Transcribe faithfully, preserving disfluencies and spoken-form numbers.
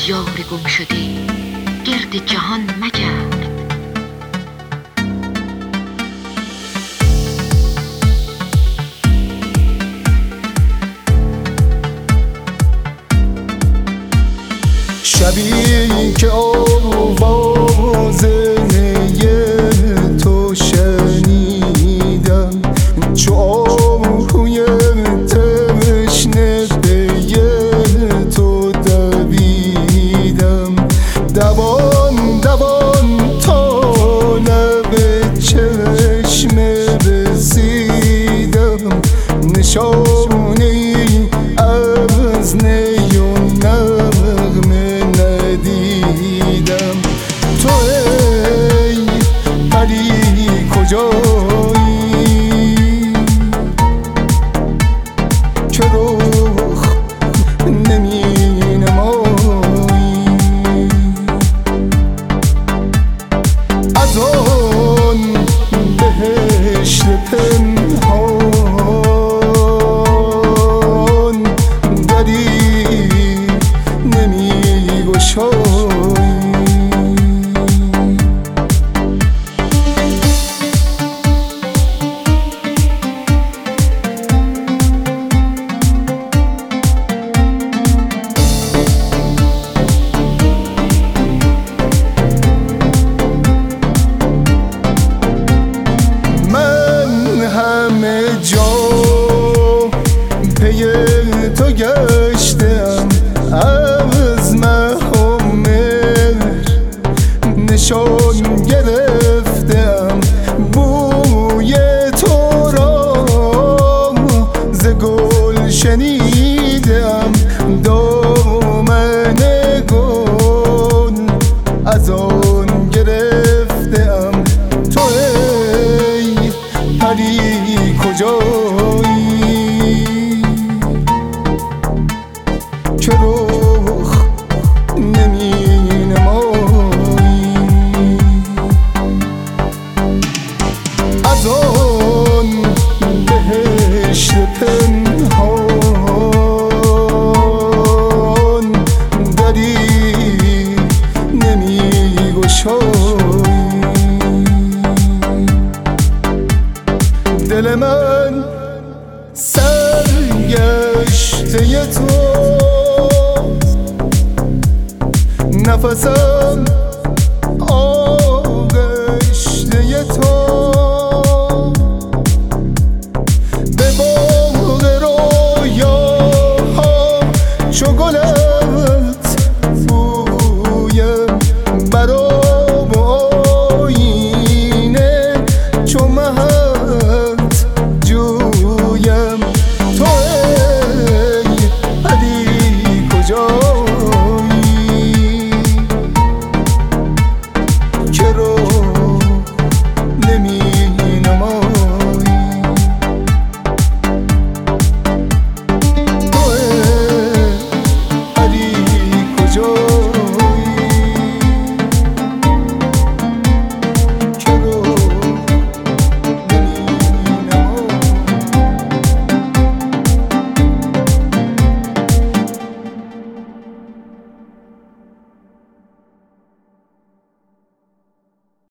یار گم شده گرد جهان مگرد. شبی که آواز نی تو شنیدم، چو آهوی تشنه پی تو دویدم. دوان دوان تا لب چشم رسیدم، نشانه ای از نی و نغمه ندیدم. تو ای پری کجایی که رخ نمی نمایی؟ از آن بهشت پنهان دری نمی گشایی. همه جا پی تو گشتم، از مه و مهر نشان گرفتم. بوی تو را ز گل شنیدم، دامن گل از آن گرفتم. تو ای پری کجایی که رخ نمی نمایی؟ از آن بهشت پنهان دری نمی گشایی. دل من سرگشته تو، نفسم